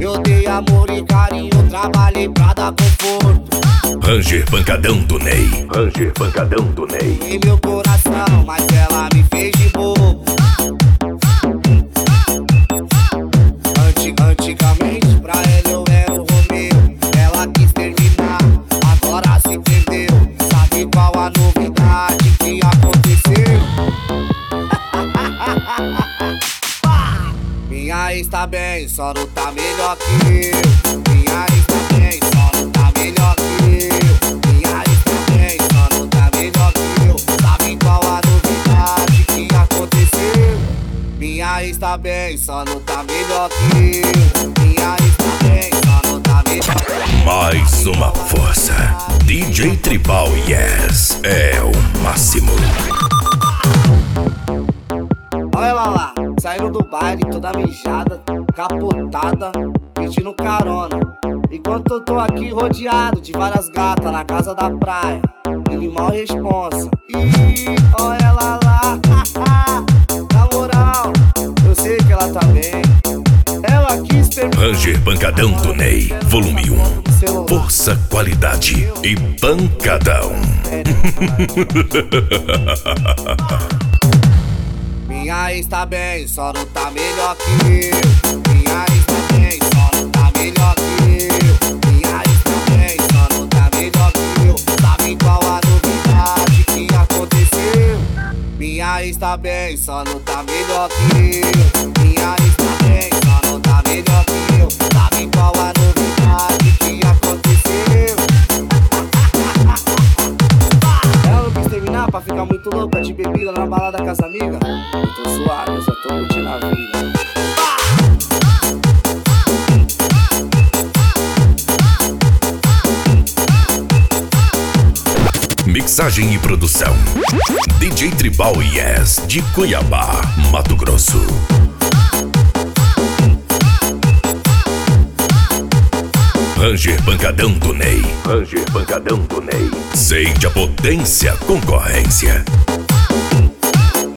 Eu dei amor e carinho, trabalhei pra dar conforto. Ranger Pancadão do Ney. Ranger Pancadão do Ney. Em meu coração, mas ela me fez de bobo. Antigamente pra ela eu era o Romeu. Ela quis terminar, agora se perdeu. Sabe qual a novidade que aconteceu? Minha ex tá bem, só não tá melhor que eu. Minha ex tá bem, só não tá melhor que eu. Minha ex tá bem, só não tá melhor que eu. Sabe qual a novidade que aconteceu? Minha ex tá bem, só não tá melhor que eu. Minha ex tá bem, só não tá melhor que eu. Mais uma força. DJ Tribal Yes é o máximo. Olha ela lá, saindo do baile toda mijada, capotada, pedindo carona. Enquanto eu tô aqui rodeado de várias gatas na casa da praia, ele mal responsa. Ih, olha ela lá, na moral, eu sei que ela tá bem. Ela quis terminar. Ranger Pancadão do Ney, volume 1. Força, qualidade e pancadão. Minha ex tá bem, só não tá melhor que eu. Minha ex tá bem, só não tá melhor que eu. Minha ex tá bem, só não tá melhor que eu. Sabe qual a novidade que aconteceu? Minha ex tá bem, só não tá melhor que eu. Minha ex tá bem, só não tá melhor que eu. Sabe qual a novidade que aconteceu? Ela não quis terminar pra ficar muito louca de bebida na balada com as amigas. Eu tô suave, eu só tô curtindo a vida. Mixagem e produção DJ Tribal Yes, de Cuiabá, Mato Grosso. Ranger Pancadão do Ney. Ranger Pancadão do Ney. Sente a potência, concorrência.